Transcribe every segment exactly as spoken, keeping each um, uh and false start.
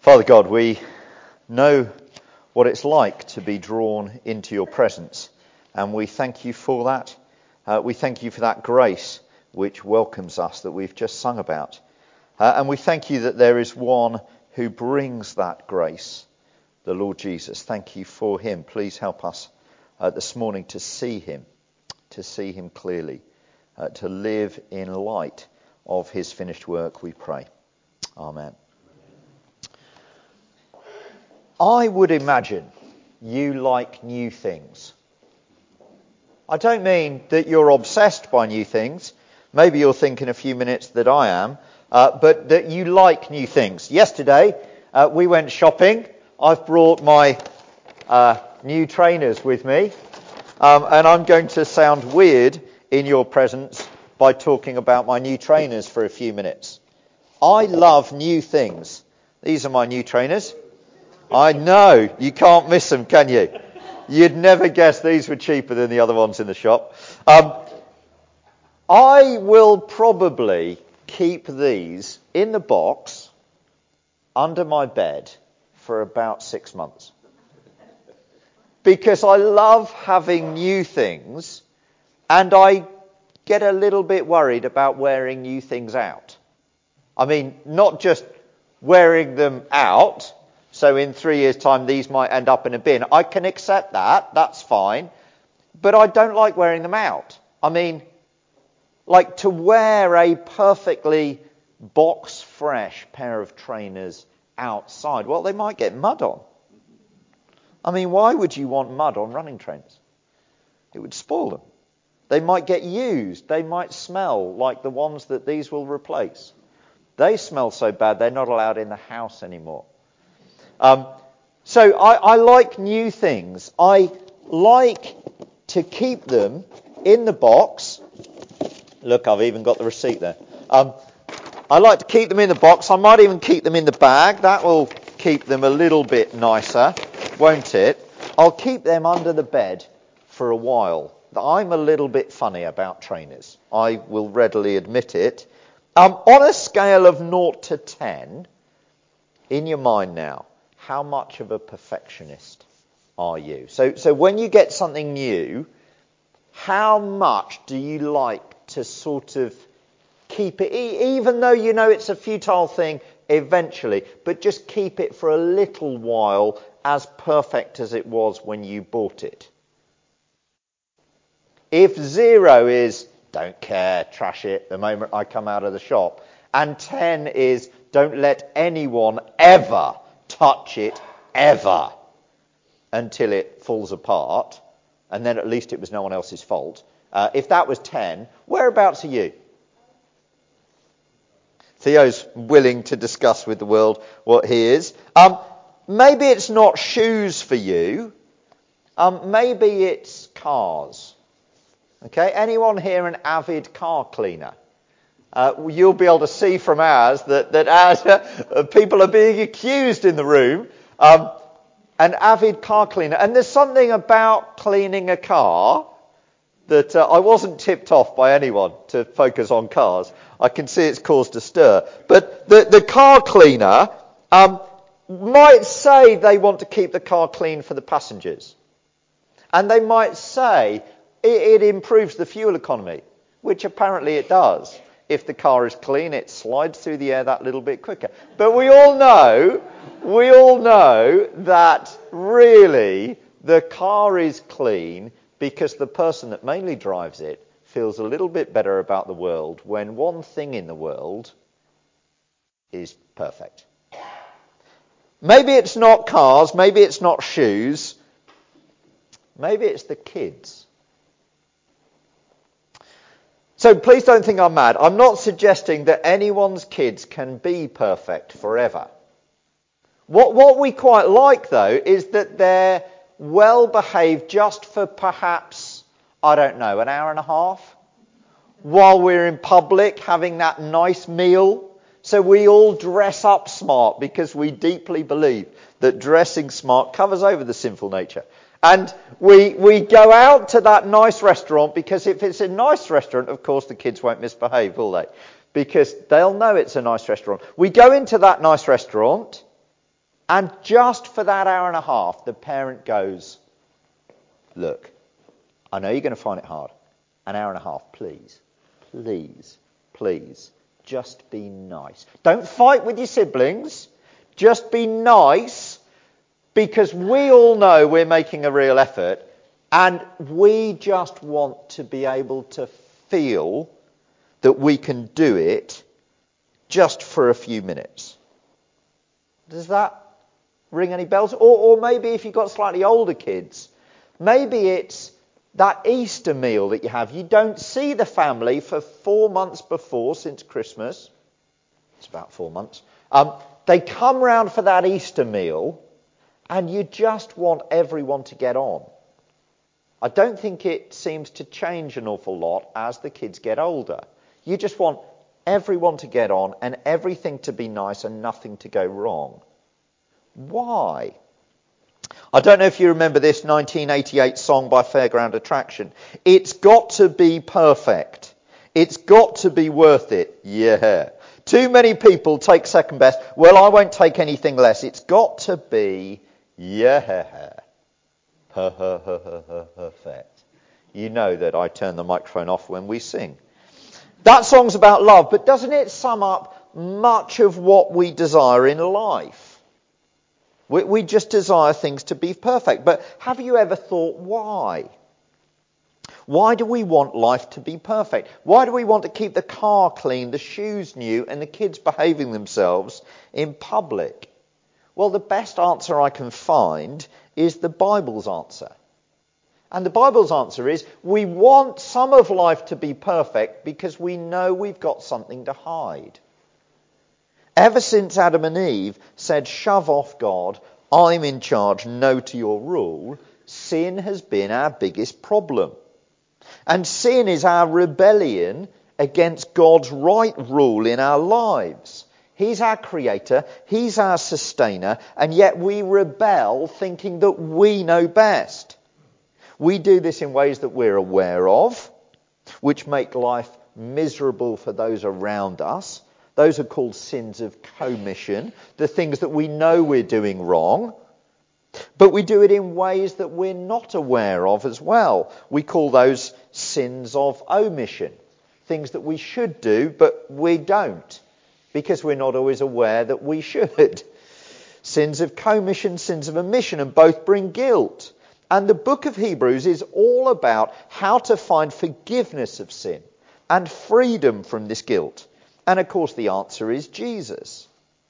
Father God, we know what it's like to be drawn into your presence, and we thank you for that. Uh, we thank you for that grace which welcomes us that we've just sung about. Uh, and we thank you that there is one who brings that grace, the Lord Jesus. Thank you for him. Please help us uh, this morning to see him, to see him clearly, uh, to live in light of his finished work, we pray. Amen. I would imagine you like new things. I don't mean that you're obsessed by new things. Maybe you'll think in a few minutes that I am, uh, but that you like new things. Yesterday, uh, we went shopping. I've brought my uh, new trainers with me, um, and I'm going to sound weird in your presence by talking about my new trainers for a few minutes. I love new things. These are my new trainers. I know, you can't miss them, can you? You'd never guess these were cheaper than the other ones in the shop. Um, I will probably keep these in the box under my bed for about six months. Because I love having new things, and I get a little bit worried about wearing new things out. I mean, not just wearing them out. So in three years' time, these might end up in a bin. I can accept that. That's fine. But I don't like wearing them out. I mean, like to wear a perfectly box-fresh pair of trainers outside, well, they might get mud on. I mean, why would you want mud on running trainers? It would spoil them. They might get used. They might smell like the ones that these will replace. They smell so bad, they're not allowed in the house anymore. Um, so I, I like new things. I like to keep them in the box. Look, I've even got the receipt there. Um, I like to keep them in the box. I might even keep them in the bag. That will keep them a little bit nicer, won't it? I'll keep them under the bed for a while. I'm a little bit funny about trainers. I will readily admit it. Um, on a scale of zero to ten, in your mind now, how much of a perfectionist are you? So, so when you get something new, how much do you like to sort of keep it, e- even though you know it's a futile thing eventually, but just keep it for a little while as perfect as it was when you bought it? If zero is, don't care, trash it the moment I come out of the shop, and ten is, don't let anyone ever touch it, ever, until it falls apart, and then at least it was no one else's fault. Uh, if that was ten, whereabouts are you? Theo's willing to discuss with the world what he is. Um, maybe it's not shoes for you. Um, maybe it's cars. Okay, anyone here an avid car cleaner? Uh, you'll be able to see from ours that, that as uh, people are being accused in the room, um, an avid car cleaner. And there's something about cleaning a car that uh, I wasn't tipped off by anyone to focus on cars. I can see it's caused a stir. But the, the car cleaner um, might say they want to keep the car clean for the passengers. And they might say it, it improves the fuel economy, which apparently it does. If the car is clean, it slides through the air that little bit quicker. But we all know, we all know that really the car is clean because the person that mainly drives it feels a little bit better about the world when one thing in the world is perfect. Maybe it's not cars, maybe it's not shoes, maybe it's the kids. So please don't think I'm mad. I'm not suggesting that anyone's kids can be perfect forever. What, what we quite like, though, is that they're well behaved just for perhaps, I don't know, an hour and a half, while we're in public having that nice meal. So we all dress up smart because we deeply believe that dressing smart covers over the sinful nature. And we we go out to that nice restaurant because if it's a nice restaurant, of course, the kids won't misbehave, will they? Because they'll know it's a nice restaurant. We go into that nice restaurant And just for that hour and a half, the parent goes, look, I know you're going to find it hard. An hour and a half, please, please, please, just be nice. Don't fight with your siblings. Just be nice, because we all know we're making a real effort, and we just want to be able to feel that we can do it just for a few minutes. Does that ring any bells? Or, or maybe if you've got slightly older kids, maybe it's that Easter meal that you have. You don't see the family for four months before, since Christmas. It's about four months. Um, they come round for that Easter meal, and you just want everyone to get on. I don't think it seems to change an awful lot as the kids get older. You just want everyone to get on and everything to be nice and nothing to go wrong. Why? I don't know if you remember this nineteen eighty-eight song by Fairground Attraction. It's got to be perfect. It's got to be worth it. Yeah. Too many people take second best. Well, I won't take anything less. It's got to be, yeah, perfect. You know that I turn the microphone off when we sing. That song's about love, but doesn't it sum up much of what we desire in life? We, we just desire things to be perfect. But have you ever thought why? Why do we want life to be perfect? Why do we want to keep the car clean, the shoes new, and the kids behaving themselves in public? Well, the best answer I can find is the Bible's answer. And the Bible's answer is, we want some of life to be perfect because we know we've got something to hide. Ever since Adam and Eve said, shove off God, I'm in charge, no to your rule, sin has been our biggest problem. And sin is our rebellion against God's right rule in our lives. He's our creator, he's our sustainer, and yet we rebel thinking that we know best. We do this in ways that we're aware of, which make life miserable for those around us. Those are called sins of commission, the things that we know we're doing wrong. But we do it in ways that we're not aware of as well. We call those sins of omission, things that we should do, but we don't, because we're not always aware that we should. Sins of commission, sins of omission, and both bring guilt. And the book of Hebrews is all about how to find forgiveness of sin and freedom from this guilt. And of course the answer is Jesus.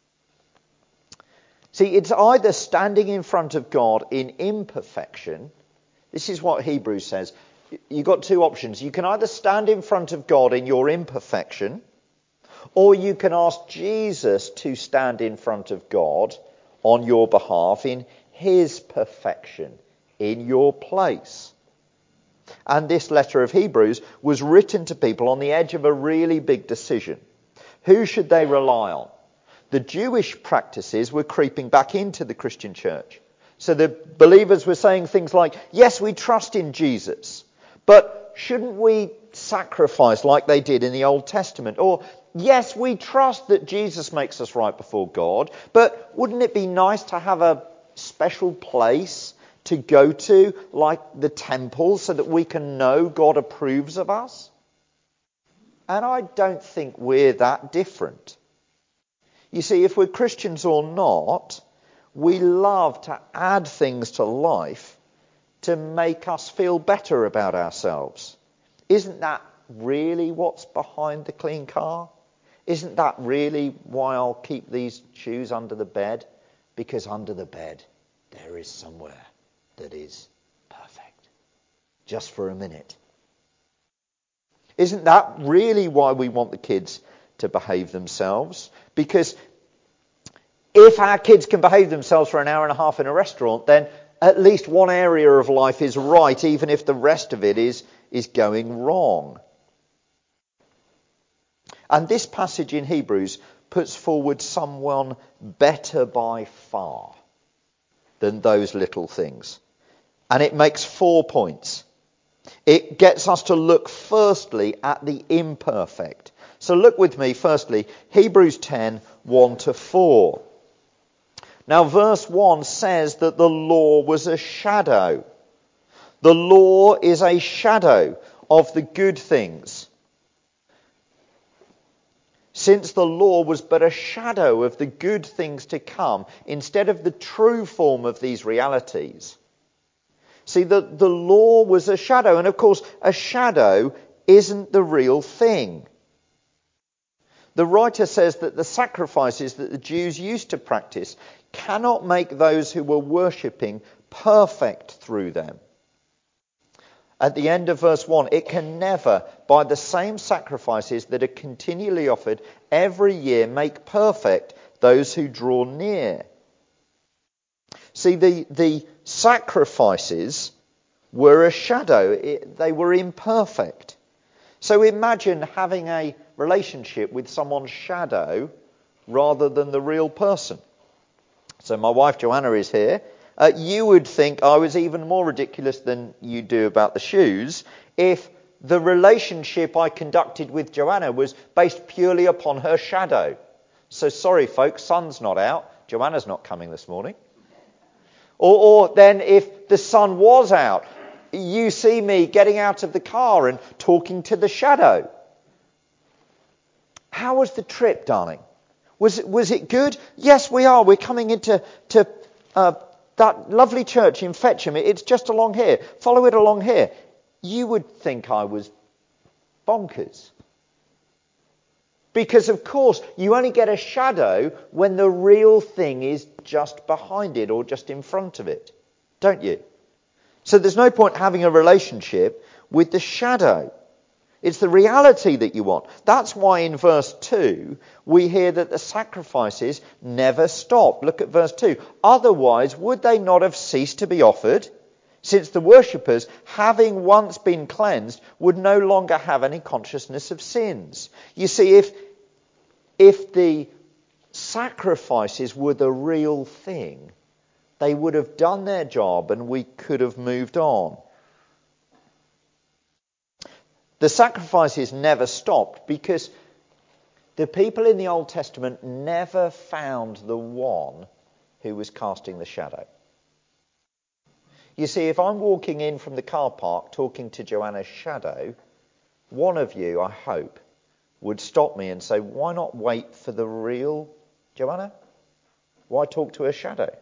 See, it's either standing in front of God in imperfection. This is what Hebrews says. You've got two options. You can either stand in front of God in your imperfection, or you can ask Jesus to stand in front of God on your behalf in his perfection, in your place. And this letter of Hebrews was written to people on the edge of a really big decision. Who should they rely on? The Jewish practices were creeping back into the Christian church. So the believers were saying things like, yes, we trust in Jesus, but shouldn't we sacrifice like they did in the Old Testament? Or, yes, we trust that Jesus makes us right before God, but wouldn't it be nice to have a special place to go to, like the temple, so that we can know God approves of us? And I don't think we're that different. You see, if we're Christians or not, we love to add things to life to make us feel better about ourselves. Isn't that really what's behind the clean car? Isn't that really why I'll keep these shoes under the bed? Because under the bed there is somewhere that is perfect. Just for a minute. Isn't that really why we want the kids to behave themselves? Because if our kids can behave themselves for an hour and a half in a restaurant, then at least one area of life is right, even if the rest of it is, is going wrong. And this passage in Hebrews puts forward someone better by far than those little things. And it makes four points. It gets us to look firstly at the imperfect. So look with me firstly, Hebrews ten, one to four. Now, verse one says that the law was a shadow. The law is a shadow of the good things. Since the law was but a shadow of the good things to come, instead of the true form of these realities. See, the, the law was a shadow, and of course, a shadow isn't the real thing. The writer says that the sacrifices that the Jews used to practice cannot make those who were worshipping perfect through them. At the end of verse one, it can never, by the same sacrifices that are continually offered every year, make perfect those who draw near. See, the, the sacrifices were a shadow. It, they were imperfect. So imagine having a relationship with someone's shadow rather than the real person. So my wife Joanna is here. Uh, you would think I was even more ridiculous than you do about the shoes if the relationship I conducted with Joanna was based purely upon her shadow. So sorry folks, sun's not out. Joanna's not coming this morning. Or, or then if the sun was out, you see me getting out of the car and talking to the shadow. How was the trip, darling? Was it, was it good? Yes, we are. We're coming into to, uh, that lovely church in Fetcham. It's just along here. Follow it along here. You would think I was bonkers. Because, of course, you only get a shadow when the real thing is just behind it or just in front of it. Don't you? So there's no point having a relationship with the shadow. It's the reality that you want. That's why in verse two, we hear that the sacrifices never stop. Look at verse two. Otherwise, would they not have ceased to be offered? Since the worshippers, having once been cleansed, would no longer have any consciousness of sins. You see, if, if the sacrifices were the real thing, they would have done their job and we could have moved on. The sacrifices never stopped because the people in the Old Testament never found the one who was casting the shadow. You see, if I'm walking in from the car park talking to Joanna's shadow, one of you, I hope, would stop me and say, why not wait for the real Joanna? Why talk to her shadow?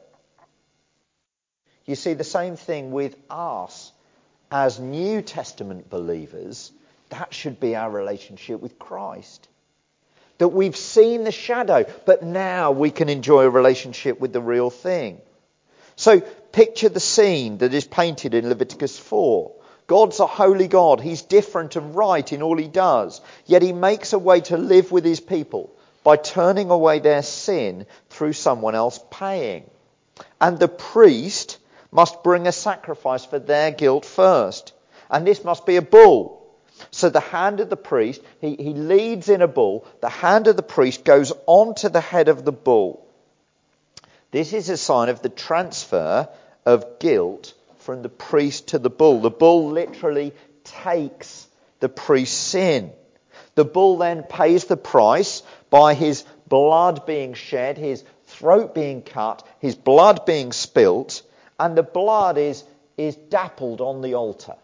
You see, the same thing with us as New Testament believers. That should be our relationship with Christ. That we've seen the shadow, but now we can enjoy a relationship with the real thing. So picture the scene that is painted in Leviticus four. God's a holy God. He's different and right in all he does. Yet he makes a way to live with his people by turning away their sin through someone else paying. And the priest must bring a sacrifice for their guilt first. And this must be a bull. So the hand of the priest, he, he leads in a bull. The hand of the priest goes onto the head of the bull. This is a sign of the transfer of guilt from the priest to the bull. The bull literally takes the priest's sin. The bull then pays the price by his blood being shed, his throat being cut, his blood being spilt, and the blood is, is dappled on the altar.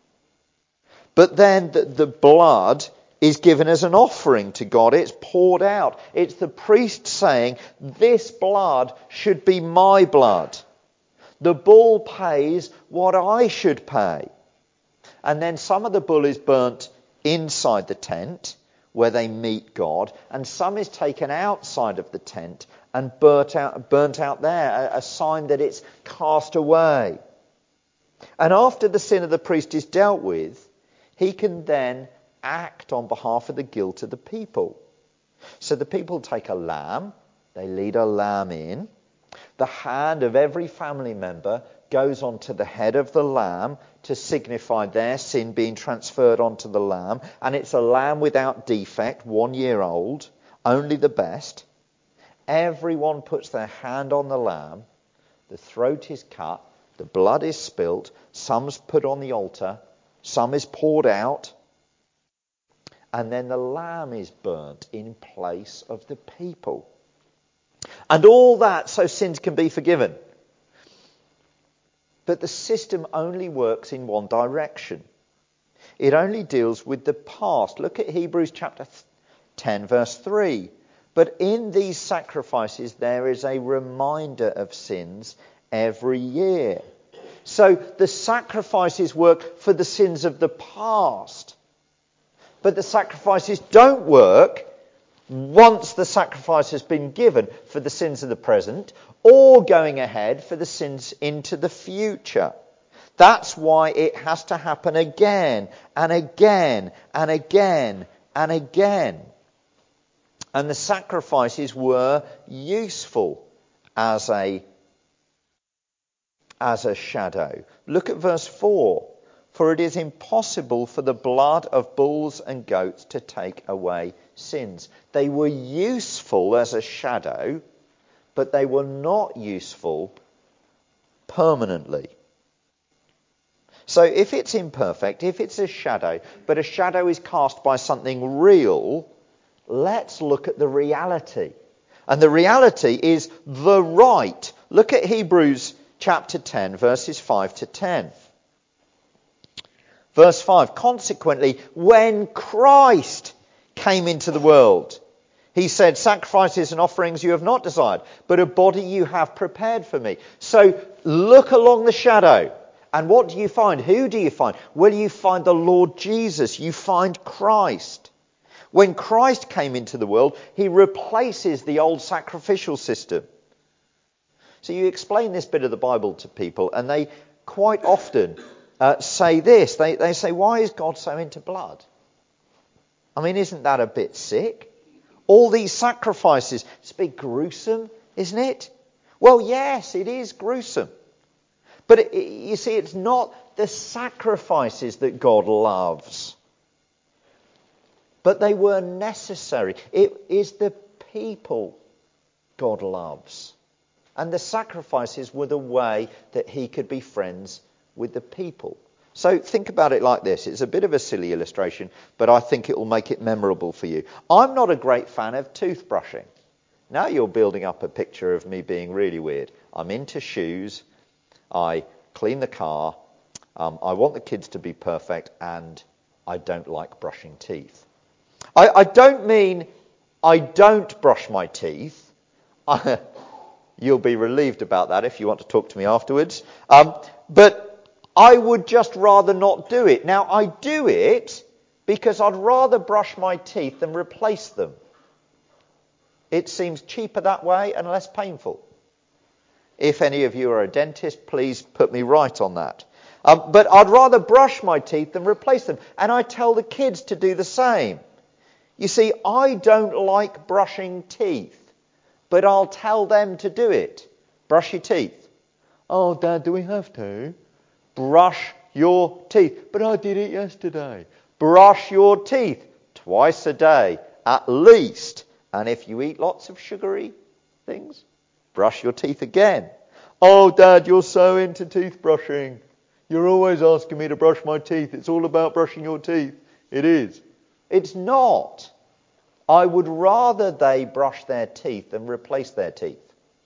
But then the, the blood is given as an offering to God. It's poured out. It's the priest saying, this blood should be my blood. The bull pays what I should pay. And then some of the bull is burnt inside the tent where they meet God, and some is taken outside of the tent and burnt out, burnt out there, a, a sign that it's cast away. And after the sin of the priest is dealt with, he can then act on behalf of the guilt of the people. So the people take a lamb, they lead a lamb in. The hand of every family member goes onto the head of the lamb to signify their sin being transferred onto the lamb. And it's a lamb without defect, one year old, only the best. Everyone puts their hand on the lamb. The throat is cut, the blood is spilt, some's put on the altar, some is poured out, and then the lamb is burnt in place of the people. And all that so sins can be forgiven. But the system only works in one direction. It only deals with the past. Look at Hebrews chapter ten, verse three. But in these sacrifices there is a reminder of sins every year. So the sacrifices work for the sins of the past. But the sacrifices don't work once the sacrifice has been given for the sins of the present, or going ahead for the sins into the future. That's why it has to happen again and again and again and again. And the sacrifices were useful as a, as a shadow. Look at verse four. For it is impossible for the blood of bulls and goats to take away sins. They were useful as a shadow, but they were not useful permanently. So if it's imperfect, if it's a shadow, but a shadow is cast by something real, let's look at the reality. And the reality is the right. Look at Hebrews chapter ten, verses five to ten. Verse five, consequently, when Christ came into the world, he said, sacrifices and offerings you have not desired, but a body you have prepared for me. So look along the shadow. And what do you find? Who do you find? Well, you find the Lord Jesus. You find Christ. When Christ came into the world, he replaces the old sacrificial system. So you explain this bit of the Bible to people, and they quite often uh, say this. They, they say, why is God so into blood? I mean, isn't that a bit sick? All these sacrifices, it's a bit gruesome, isn't it? Well, yes, it is gruesome. But it, it, you see, it's not the sacrifices that God loves. But they were necessary. It is the people God loves. And the sacrifices were the way that he could be friends with the people. So think about it like this. It's a bit of a silly illustration, but I think it will make it memorable for you. I'm not a great fan of toothbrushing. Now you're building up a picture of me being really weird. I'm into shoes. I clean the car. Um, I want the kids to be perfect, and I don't like brushing teeth. I, I don't mean I don't brush my teeth. I, you'll be relieved about that if you want to talk to me afterwards. Um, but I would just rather not do it. Now, I do it because I'd rather brush my teeth than replace them. It seems cheaper that way and less painful. If any of you are a dentist, please put me right on that. Um, but I'd rather brush my teeth than replace them. And I tell the kids to do the same. You see, I don't like brushing teeth, but I'll tell them to do it. Brush your teeth. Oh, Dad, do we have to? Brush your teeth. But I did it yesterday. Brush your teeth twice a day, at least. And if you eat lots of sugary things, brush your teeth again. Oh, Dad, you're so into teeth brushing. You're always asking me to brush my teeth. It's all about brushing your teeth. It is. It's not. I would rather they brush their teeth than replace their teeth.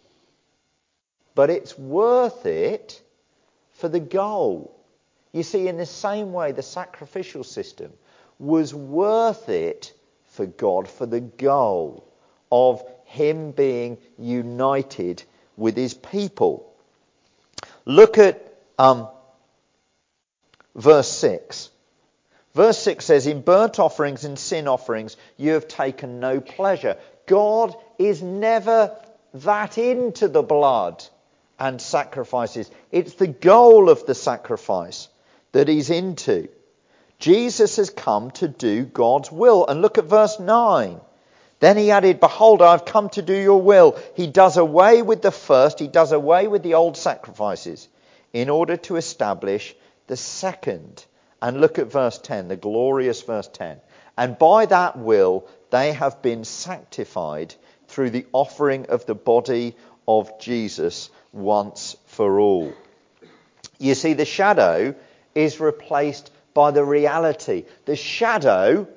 But it's worth it for the goal. You see, in the same way, the sacrificial system was worth it for God, for the goal of him being united with his people. Look at um, verse six. Verse six says, in burnt offerings and sin offerings you have taken no pleasure. God is never that into the blood and sacrifices. It's the goal of the sacrifice that he's into. Jesus has come to do God's will. And look at verse nine. Then he added, behold, I have come to do your will. He does away with the first, he does away with the old sacrifices in order to establish the second. And look at verse ten, the glorious verse ten. And by that will they have been sanctified through the offering of the body of Jesus once for all. You see, the shadow is replaced by the reality. The shadow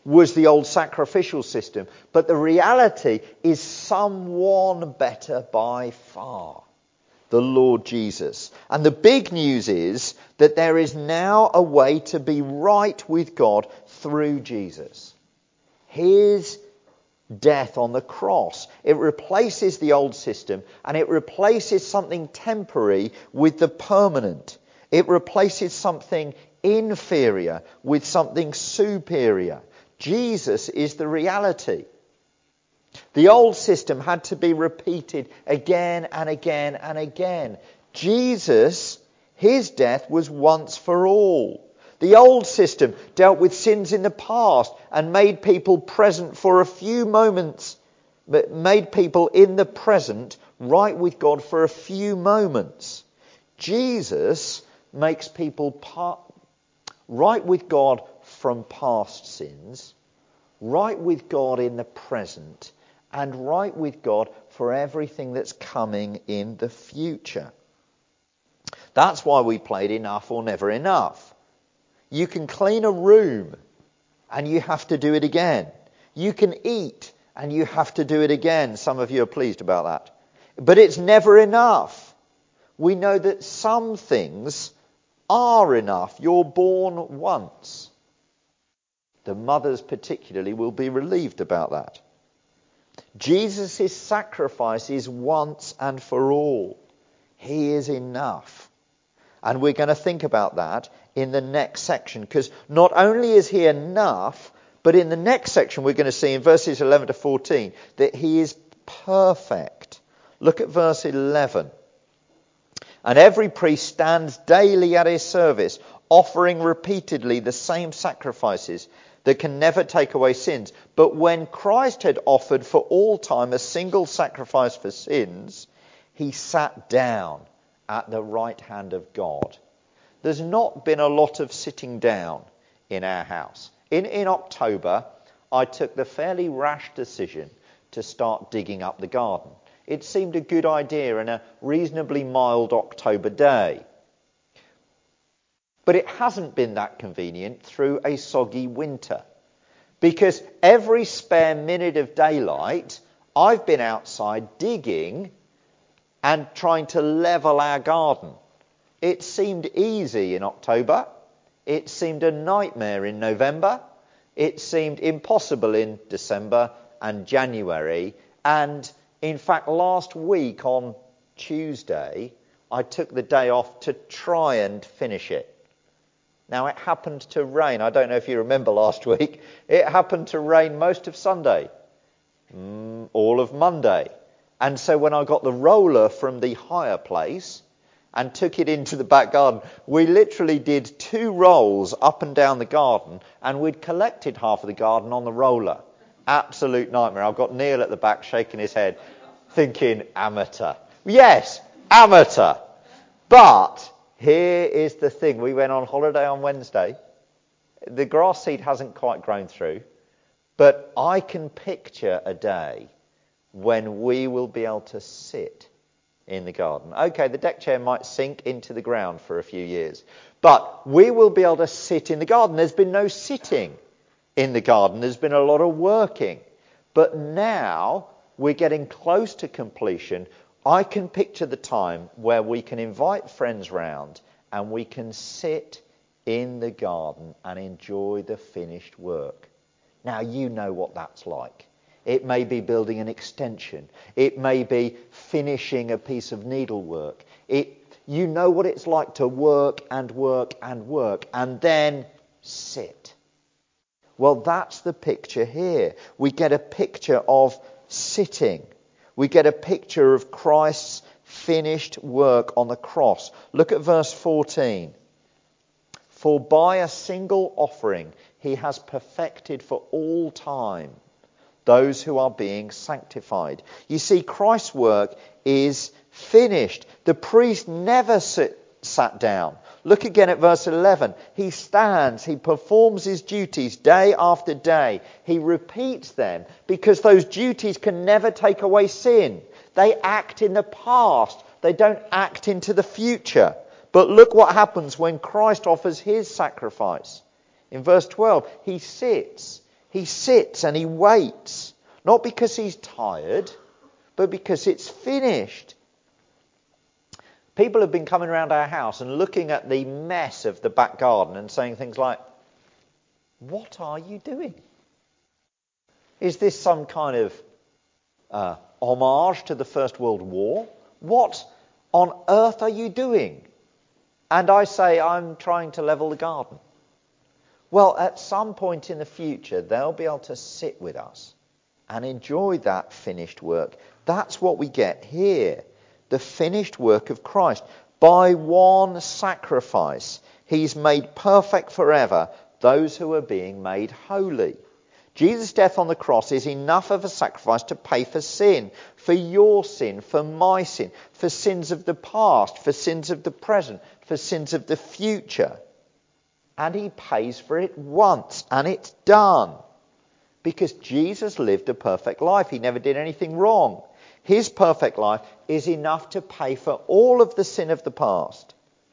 was the old sacrificial system, but the reality is someone better by far, the Lord Jesus. And the big news is that there is now a way to be right with God through Jesus. His death on the cross, it replaces the old system, and it replaces something temporary with the permanent. It replaces something inferior with something superior. Jesus is the reality. The old system had to be repeated again and again and again. Jesus, his death was once for all. The old system dealt with sins in the past and made people present for a few moments, but made people in the present right with God for a few moments. Jesus makes people part, right with God from past sins, right with God in the present, and right with God for everything that's coming in the future. That's why we played Enough or Never Enough. You can clean a room and you have to do it again. You can eat and you have to do it again. Some of you are pleased about that. But it's never enough. We know that some things are enough. You're born once. The mothers particularly will be relieved about that. Jesus' sacrifice is once and for all. He is enough. And we're going to think about that in the next section, because not only is he enough, but in the next section we're going to see in verses eleven to fourteen that he is perfect. Look at verse eleven. And every priest stands daily at his service, offering repeatedly the same sacrifices that can never take away sins. But when Christ had offered for all time a single sacrifice for sins, he sat down at the right hand of God. There's not been a lot of sitting down in our house. In, in October, I took the fairly rash decision to start digging up the garden. It seemed a good idea in a reasonably mild October day. But it hasn't been that convenient through a soggy winter. Because every spare minute of daylight, I've been outside digging and trying to level our garden. It seemed easy in October. It seemed a nightmare in November. It seemed impossible in December and January. And in fact, last week on Tuesday, I took the day off to try and finish it. Now, it happened to rain. I don't know if you remember last week. It happened to rain most of Sunday, mm, all of Monday. And so when I got the roller from the hire place and took it into the back garden, we literally did two rolls up and down the garden, and we'd collected half of the garden on the roller. Absolute nightmare. I've got Neil at the back shaking his head, thinking, amateur. Yes, amateur. But here is the thing. We went on holiday on Wednesday. The grass seed hasn't quite grown through, but I can picture a day when we will be able to sit in the garden. Okay, the deck chair might sink into the ground for a few years, but we will be able to sit in the garden. There's been no sitting in the garden. There's been a lot of working. But now we're getting close to completion. I can picture the time where we can invite friends round and we can sit in the garden and enjoy the finished work. Now, you know what that's like. It may be building an extension. It may be finishing a piece of needlework. It, you know what it's like to work and work and work and then sit. Well, that's the picture here. We get a picture of sitting. We get a picture of Christ's finished work on the cross. Look at verse fourteen. For by a single offering he has perfected for all time those who are being sanctified. You see, Christ's work is finished. The priest never sit, sat down. Look again at verse eleven. He stands, he performs his duties day after day. He repeats them because those duties can never take away sin. They act in the past. They don't act into the future. But look what happens when Christ offers his sacrifice. In verse twelve, he sits. He sits and he waits, not because he's tired, but because it's finished. People have been coming around our house and looking at the mess of the back garden and saying things like, "What are you doing? Is this some kind of uh, homage to the First World War? What on earth are you doing?" And I say, "I'm trying to level the garden." Well, at some point in the future, they'll be able to sit with us and enjoy that finished work. That's what we get here, the finished work of Christ. By one sacrifice, he's made perfect forever those who are being made holy. Jesus' death on the cross is enough of a sacrifice to pay for sin, for your sin, for my sin, for sins of the past, for sins of the present, for sins of the future. And he pays for it once, and it's done. Because Jesus lived a perfect life. He never did anything wrong. His perfect life is enough to pay for all of the sin of the past.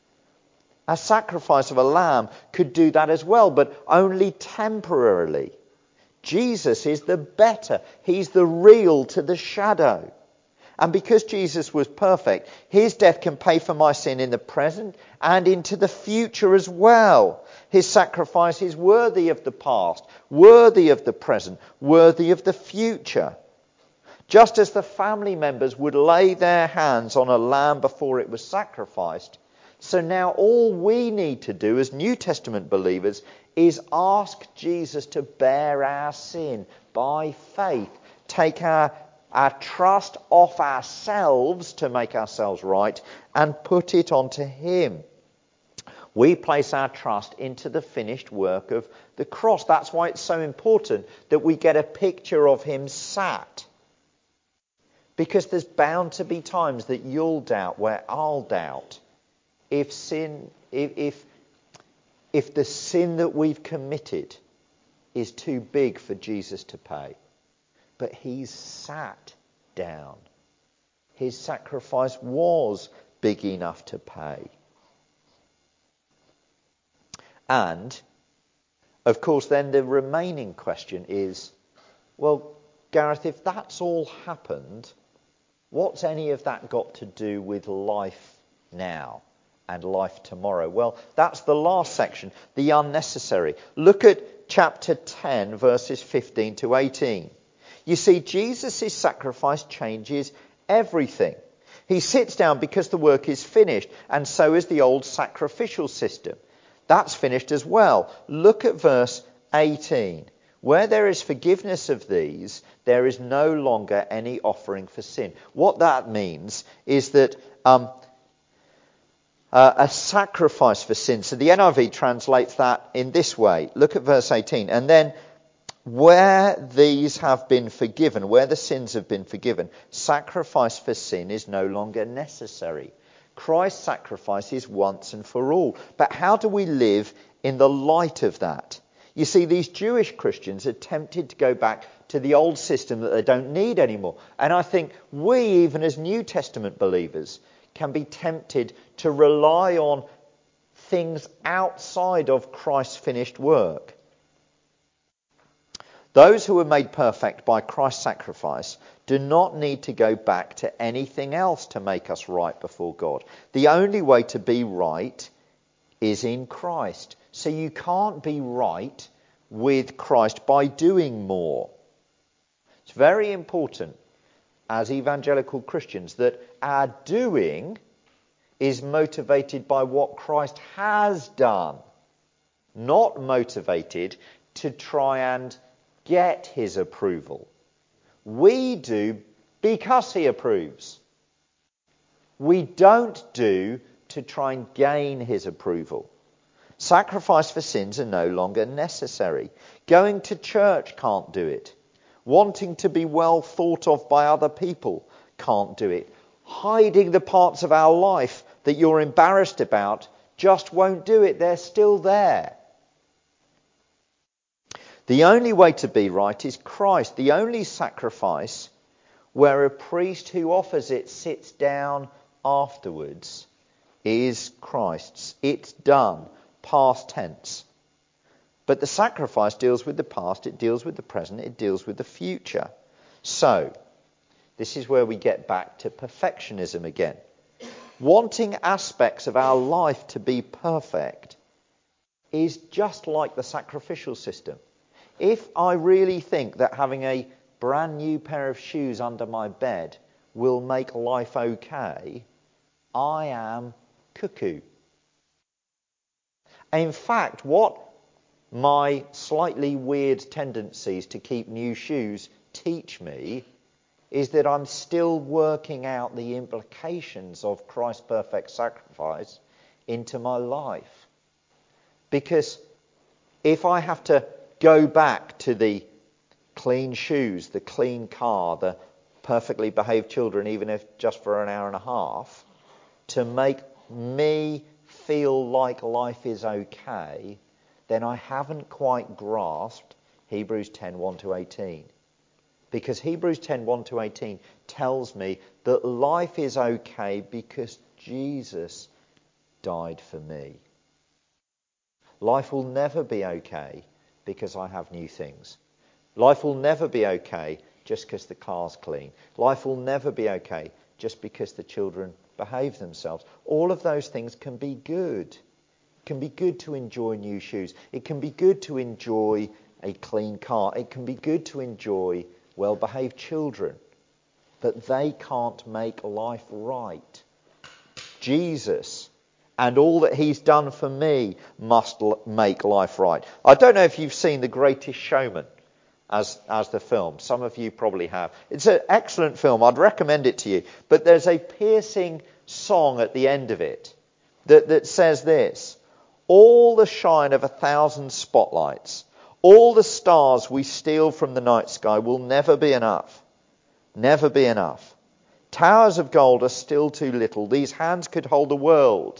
A sacrifice of a lamb could do that as well, but only temporarily. Jesus is the better. He's the real to the shadow. And because Jesus was perfect, his death can pay for my sin in the present and into the future as well. His sacrifice is worthy of the past, worthy of the present, worthy of the future. Just as the family members would lay their hands on a lamb before it was sacrificed, so now all we need to do as New Testament believers is ask Jesus to bear our sin by faith, take our our trust off ourselves to make ourselves right and put it onto him. We place our trust into the finished work of the cross. That's why it's so important that we get a picture of him sat. Because there's bound to be times that you'll doubt, where I'll doubt, if sin, if, if, if the sin that we've committed is too big for Jesus to pay. But he's sat down. His sacrifice was big enough to pay. And, of course, then the remaining question is, well, Gareth, if that's all happened, what's any of that got to do with life now and life tomorrow? Well, that's the last section, the unnecessary. Look at chapter ten, verses fifteen to eighteen. You see, Jesus' sacrifice changes everything. He sits down because the work is finished, and so is the old sacrificial system. That's finished as well. Look at verse eighteen. Where there is forgiveness of these, there is no longer any offering for sin. What that means is that um, uh, a sacrifice for sin. So the N I V translates that in this way. Look at verse eighteen. And then, where these have been forgiven, where the sins have been forgiven, sacrifice for sin is no longer necessary. Christ's sacrifice is once and for all. But how do we live in the light of that? You see, these Jewish Christians are tempted to go back to the old system that they don't need anymore. And I think we, even as New Testament believers, can be tempted to rely on things outside of Christ's finished work. Those who are made perfect by Christ's sacrifice do not need to go back to anything else to make us right before God. The only way to be right is in Christ. So you can't be right with Christ by doing more. It's very important as evangelical Christians that our doing is motivated by what Christ has done, not motivated to try and get his approval. We do because he approves. We don't do to try and gain his approval. Sacrifice for sins are no longer necessary. Going to church can't do it. Wanting to be well thought of by other people can't do it. Hiding the parts of our life that you're embarrassed about just won't do it. They're still there. The only way to be right is Christ. The only sacrifice where a priest who offers it sits down afterwards is Christ's. It's done. Past tense. But the sacrifice deals with the past, it deals with the present, it deals with the future. So, this is where we get back to perfectionism again. Wanting aspects of our life to be perfect is just like the sacrificial system. If I really think that having a brand new pair of shoes under my bed will make life okay, I am cuckoo. In fact, what my slightly weird tendencies to keep new shoes teach me is that I'm still working out the implications of Christ's perfect sacrifice into my life. Because if I have to go back to the clean shoes, the clean car, the perfectly behaved children, even if just for an hour and a half, to make me feel like life is okay, then I haven't quite grasped Hebrews ten, one to eighteen. Because Hebrews ten, one to eighteen tells me that life is okay because Jesus died for me. Life will never be okay because I have new things. Life will never be okay just because the car's clean. Life will never be okay just because the children behave themselves. All of those things can be good. It can be good to enjoy new shoes. It can be good to enjoy a clean car. It can be good to enjoy well-behaved children. But they can't make life right. Jesus and all that he's done for me must l- make life right. I don't know if you've seen The Greatest Showman as, as the film. Some of you probably have. It's an excellent film. I'd recommend it to you. But there's a piercing song at the end of it that, that says this: all the shine of a thousand spotlights, all the stars we steal from the night sky will never be enough. Never be enough. Towers of gold are still too little. These hands could hold the world.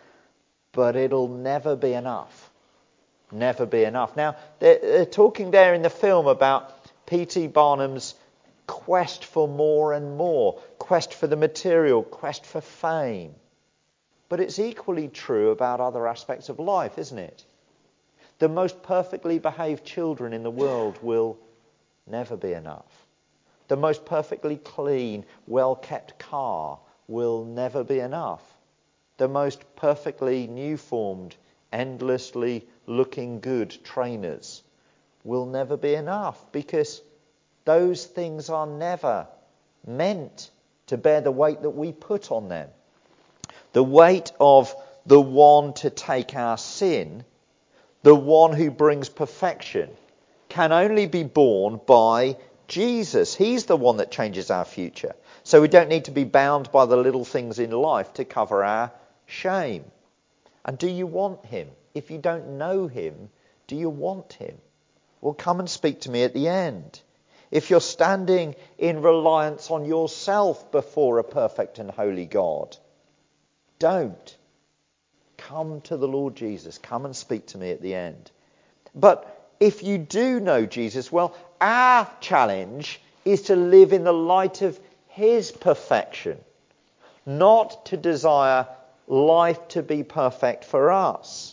But it'll never be enough. Never be enough. Now, they're, they're talking there in the film about P T Barnum's quest for more and more. Quest for the material. Quest for fame. But it's equally true about other aspects of life, isn't it? The most perfectly behaved children in the world will never be enough. The most perfectly clean, well-kept car will never be enough. The most perfectly new-formed, endlessly looking good trainers will never be enough, because those things are never meant to bear the weight that we put on them. The weight of the one to take our sin, the one who brings perfection, can only be borne by Jesus. He's the one that changes our future. So we don't need to be bound by the little things in life to cover our shame. And do you want him? If you don't know him, do you want him? Well, come and speak to me at the end. If you're standing in reliance on yourself before a perfect and holy God, don't. Come to the Lord Jesus. Come and speak to me at the end. But if you do know Jesus, well, our challenge is to live in the light of his perfection, not to desire life to be perfect for us.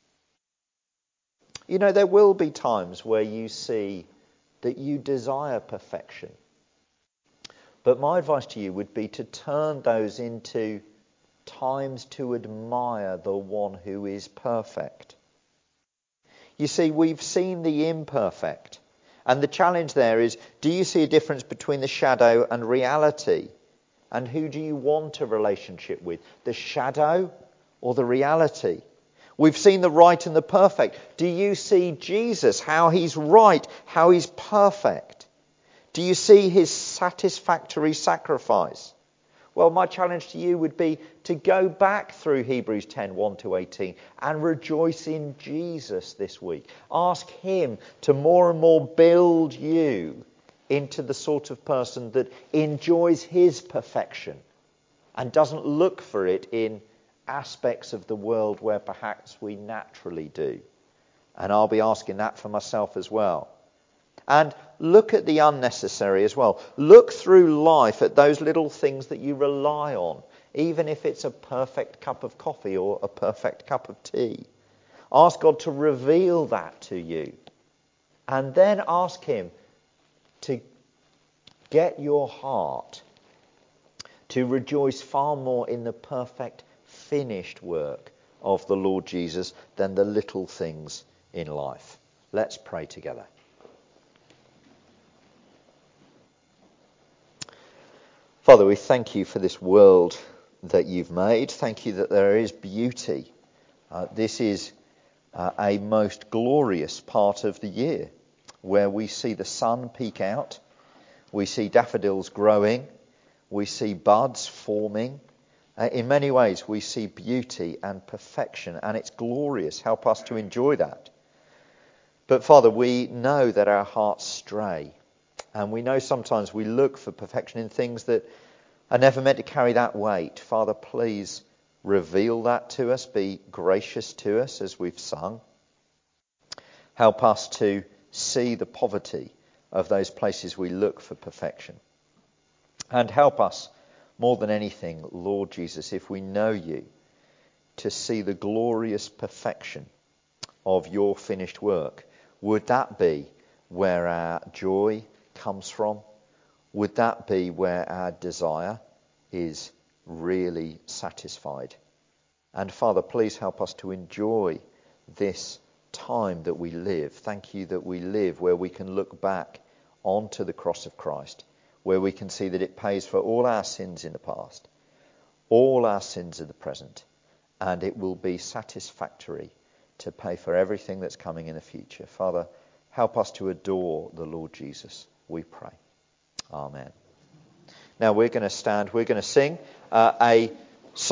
You know, there will be times where you see that you desire perfection. But my advice to you would be to turn those into times to admire the one who is perfect. You see, we've seen the imperfect. And the challenge there is, do you see a difference between the shadow and reality? And who do you want a relationship with? The shadow or the reality? We've seen the right and the perfect. Do you see Jesus, how he's right, how he's perfect? Do you see his satisfactory sacrifice? Well, my challenge to you would be to go back through Hebrews ten, one to eighteen and rejoice in Jesus this week. Ask him to more and more build you into the sort of person that enjoys his perfection and doesn't look for it in aspects of the world where perhaps we naturally do. And I'll be asking that for myself as well. And look at the unnecessary as well. Look through life at those little things that you rely on, even if it's a perfect cup of coffee or a perfect cup of tea. Ask God to reveal that to you. And then ask him to get your heart to rejoice far more in the perfect, finished work of the Lord Jesus than the little things in life. Let's pray together. Father, we thank you for this world that you've made. Thank you that there is beauty. Uh, this is uh, a most glorious part of the year where we see the sun peek out, we see daffodils growing, we see buds forming. Uh, in many ways, we see beauty and perfection, and it's glorious. Help us to enjoy that. But Father, we know that our hearts stray, and we know sometimes we look for perfection in things that are never meant to carry that weight. Father, please reveal that to us. Be gracious to us as we've sung. Help us to see the poverty of those places we look for perfection. And help us, more than anything, Lord Jesus, if we know you, to see the glorious perfection of your finished work. Would that be where our joy comes from? Would that be where our desire is really satisfied? And Father, please help us to enjoy this time that we live. Thank you that we live where we can look back onto the cross of Christ, where we can see that it pays for all our sins in the past, all our sins of the present, and it will be satisfactory to pay for everything that's coming in the future. Father, help us to adore the Lord Jesus, we pray. Amen. Now we're going to stand, we're going to sing uh, a